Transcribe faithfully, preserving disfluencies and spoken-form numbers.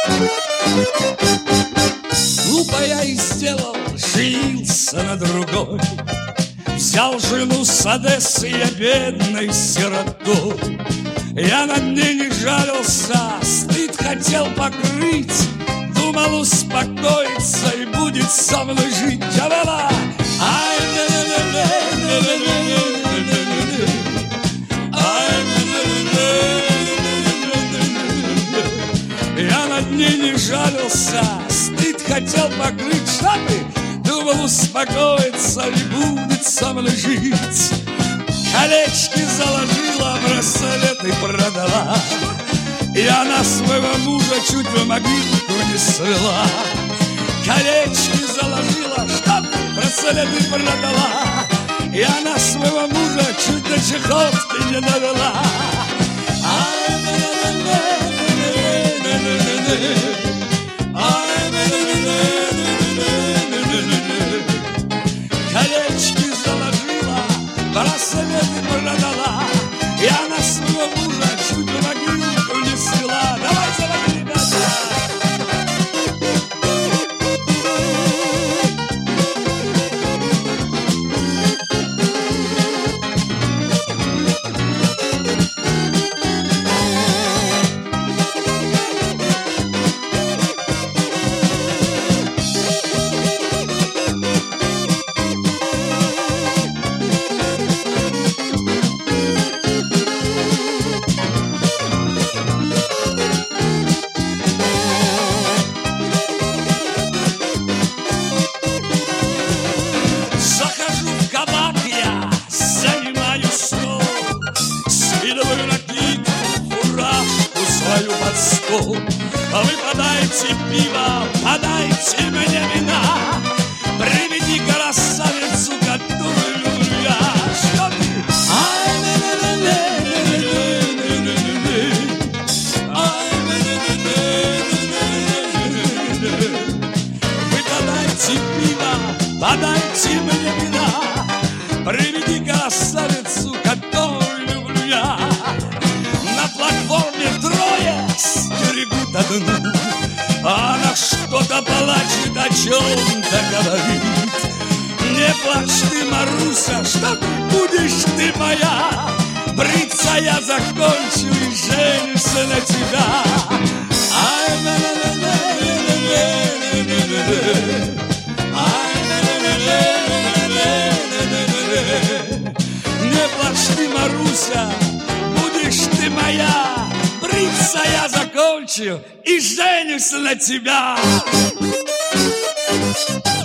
Глупо я и сделал, женился на другой. Взял жену с Одессы, я бедной сиротой. Я над ней не жалился, стыд хотел покрыть. Думал успокоиться и будет со мной жить. Джавела! Ай, я над ней не жалился, стыд хотел покрыть. Что ты? Думал успокоиться и будет со мной жить. Колечки заложила, браслеты продала. И она своего мужа чуть в могилку не свела. Колечки заложила, чтоб браслеты продала. И она своего мужа чуть до чехотки не довела. Колечки заложила, браслеты продала. И она своего мужа чуть в могилку не свела. Давай, заводи, ребята! А вы подайте пиво, подайте мне вина. Приведи красавицу, которую люблю я. Что ты? Ай, вы подайте пиво, подайте мне вина. Приведи красавицу, которую люблю я. На платформе трое стерегут одну. Она что-то плачет, о чем-то говорит. Не плачь ты, Маруся, что ты будешь ты моя. Бриться я закончу и женюсь на тебя. Ай, не плачь ты, Маруся, будешь ты моя. Бриться я закончу и женюсь на тебя.